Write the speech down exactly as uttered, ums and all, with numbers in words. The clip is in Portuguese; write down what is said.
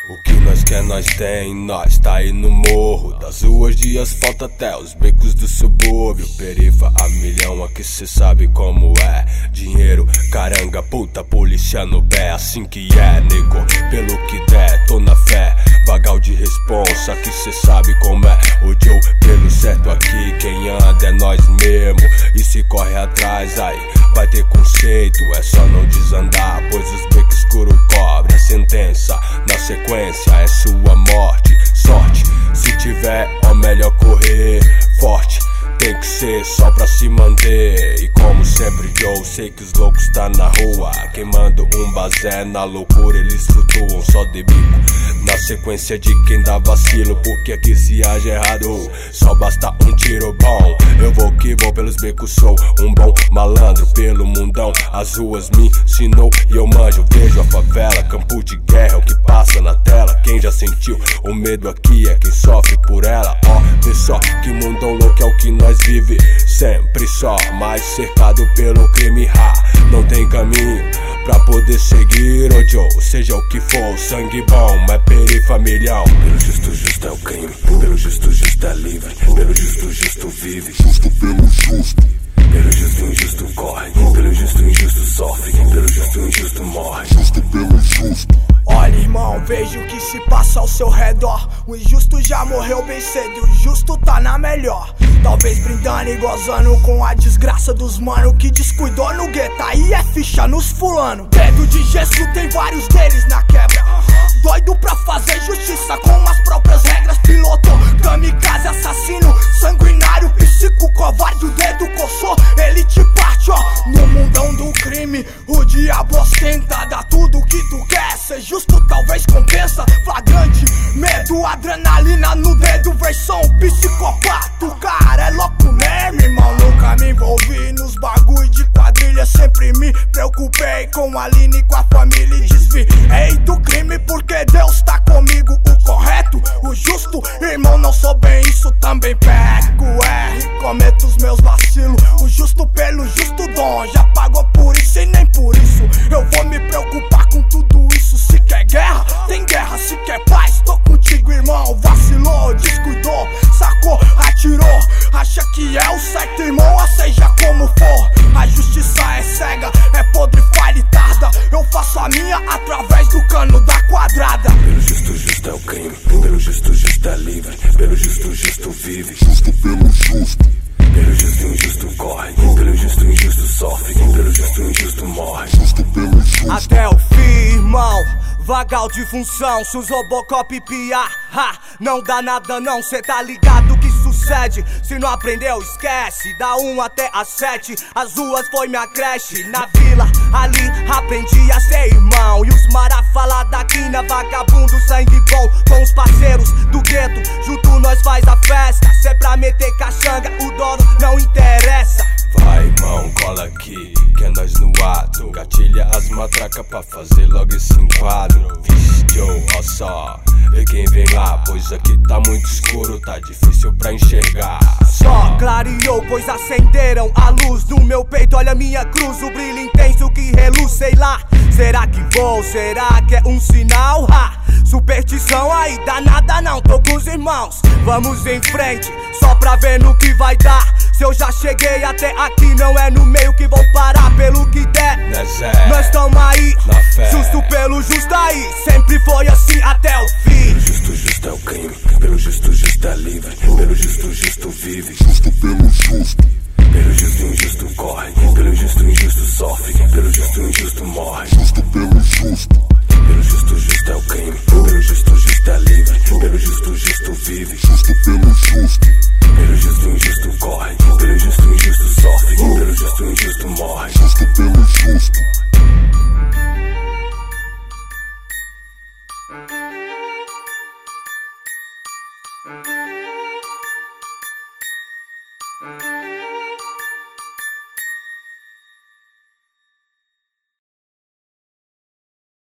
O que nós quer, nós tem, nós tá aí no morro. Das ruas de asfalto até os becos do subúrbio. Perifa a milhão, aqui cê sabe como é. Dinheiro, caranga, puta, polícia no pé. Assim que é, nego, pelo que der, tô na fé. Vagal de responsa, que cê sabe como é. O Joe, pelo certo aqui, quem anda é nós mesmo. E se corre atrás, aí vai ter conceito. É só não desandar, pois os becos escuros cobrem a sentença. Na sequência é sua morte, sorte. Se tiver, ó, melhor correr forte. Tem que ser só pra se manter. E como sempre, Joe, sei que os loucos tá na rua, queimando um bazé, na loucura eles flutuam só de bico. Na sequência de quem dá vacilo, porque aqui se age errado. Só basta um tiro bom. Eu vou que vou pelos becos, sou um bom malandro pelo mundão. As ruas me ensinou e eu manjo. Vejo a favela, campo de guerra, é o que passa na tela. Quem já sentiu o medo aqui é quem sofre por ela. Ó, vê só que mundão louco é o que nós vive. Sempre só, mas cercado pelo crime. Ha, não tem caminho pra poder seguir, ô Joe. Seja o que for, sangue bom, é perifa milhão. Pelo justo, justo é o crime. Pelo justo, justo é livre. Pelo justo, justo vive. Justo pelo justo. Pelo justo, injusto corre. Pelo justo, injusto sofre. Pelo justo, injusto morre. Justo pelo justo. Olha, irmão, veja o que se passa ao seu redor. O injusto já morreu bem cedo, o justo tá na melhor. Talvez brindando e gozando com a desgraça dos mano que descuidou no gueto. Aí é ficha nos fulano. Dedo de gesso tem vários deles na quebra. Doido pra fazer justiça com as próprias regras. Piloto, kamikaze, assassino, sanguinário, psico, covarde, o dedo coçou, ele te parte, ó. No mundão do crime, o diabo ostenta. Dá tudo o que tu quer, ser justo talvez compensa. Flagrante, medo, adrenalina no dedo, versão psicopata. O cara é louco mesmo, irmão. Nunca me envolvi nos bagulho de quadrilha. Sempre me preocupei com a Aline e com a família. E desviei do crime porque Deus tá comigo. O correto, o justo, irmão, não sou bem isso. Também pego R, cometo os meus vacilos. O justo pelo justo dom já pagou por isso e nem por isso eu vou me preocupar com tudo isso. Se quer guerra, tem guerra. Se quer paz, tô contigo, irmão. Vacilou, descuidou, sacou, atirou. Acha que é o certo, irmão, ou seja como for. A justiça é cega, é podre, falha e tarda. Eu faço a minha através do cano da quadrada. Pelo justo, justo é o crime. Pelo justo, justo é livre. Pelo justo, justo vive. Justo pelo justo. Pelo justo, injusto corre. Pelo justo, injusto sofre. Pelo justo, injusto morre. Justo pelo justo. Até o fim, irmão. Vagal de função, se os Robocop piar, ha, não dá nada não, cê tá ligado que sucede. Se não aprendeu, esquece, da um até a sete, as ruas foi minha creche. Na vila, ali, aprendi a ser irmão. E os mara fala da quina, vagabundo, sangue bom. Com os parceiros do gueto, junto nós faz a festa. Se é pra meter caxanga, o dono não interessa. Vai, irmão, cola aqui, que é nós no ato. Gatilha as matracas pra fazer logo esse enquadro. Vixe, Joe, ó só, vê quem vem lá. Pois aqui tá muito escuro, tá difícil pra enxergar. Só clareou, pois acenderam a luz no meu peito. Olha minha cruz, o brilho intenso que reluz, sei lá. Será que vou? Será que é um sinal? Ha! Superstição aí, dá nada não, tô com os irmãos. Vamos em frente, só pra ver no que vai dar. Se eu já cheguei até aqui, não é no meio que vão parar. Pelo que der, Nós é, nós tamo aí, na fé. justo pelo justo aí. Sempre foi assim até o fim.